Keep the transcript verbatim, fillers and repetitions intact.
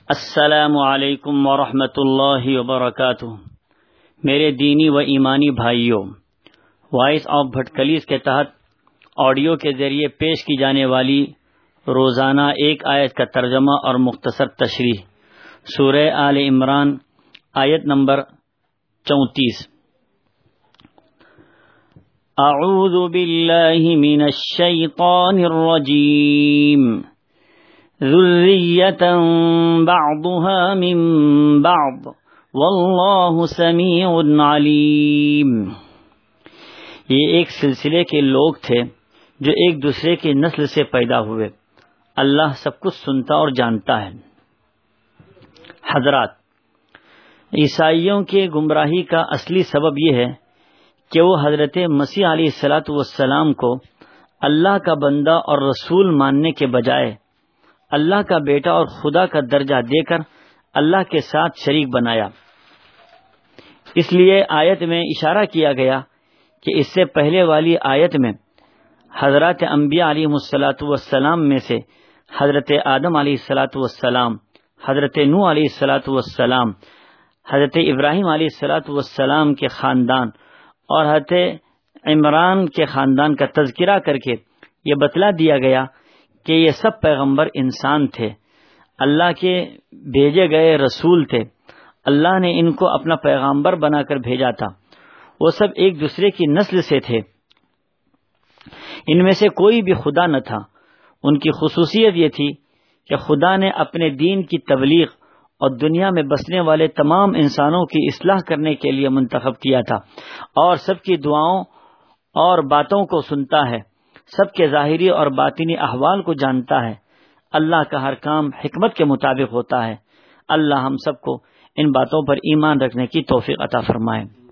السلام علیکم ورحمۃ اللہ وبرکاتہ۔ میرے دینی و ایمانی بھائیوں، وائس آف بھٹکلیز کے تحت آڈیو کے ذریعے پیش کی جانے والی روزانہ ایک آیت کا ترجمہ اور مختصر تشریح سورہ آل عمران آیت نمبر چونتیس۔ اعوذ باللہ من الشیطان الرجیم، ذریۃ بعضها من بعض واللہ سمیع علیم۔ یہ ایک سلسلے کے لوگ تھے جو ایک دوسرے کی نسل سے پیدا ہوئے۔ اللہ سب کچھ سنتا اور جانتا ہے۔ حضرات، عیسائیوں کے گمراہی کا اصلی سبب یہ ہے کہ وہ حضرت مسیح علیہ الصلاۃ والسلام کو اللہ کا بندہ اور رسول ماننے کے بجائے اللہ کا بیٹا اور خدا کا درجہ دے کر اللہ کے ساتھ شریک بنایا۔ اس لیے آیت میں اشارہ کیا گیا کہ اس سے پہلے والی آیت میں حضرات انبیاء علیہ الصلاۃ والسلام میں سے حضرت آدم علیہ الصلاۃ والسلام، حضرت نوح علیہ الصلاۃ والسلام، حضرت ابراہیم علیہ الصلاۃ والسلام کے خاندان اور حضرت عمران کے خاندان کا تذکرہ کر کے یہ بتلا دیا گیا کہ یہ سب پیغمبر انسان تھے، اللہ کے بھیجے گئے رسول تھے، اللہ نے ان کو اپنا پیغمبر بنا کر بھیجا تھا۔ وہ سب ایک دوسرے کی نسل سے تھے، ان میں سے کوئی بھی خدا نہ تھا۔ ان کی خصوصیت یہ تھی کہ خدا نے اپنے دین کی تبلیغ اور دنیا میں بسنے والے تمام انسانوں کی اصلاح کرنے کے لیے منتخب کیا تھا، اور سب کی دعاؤں اور باتوں کو سنتا ہے، سب کے ظاہری اور باطنی احوال کو جانتا ہے۔ اللہ کا ہر کام حکمت کے مطابق ہوتا ہے۔ اللہ ہم سب کو ان باتوں پر ایمان رکھنے کی توفیق عطا فرمائے۔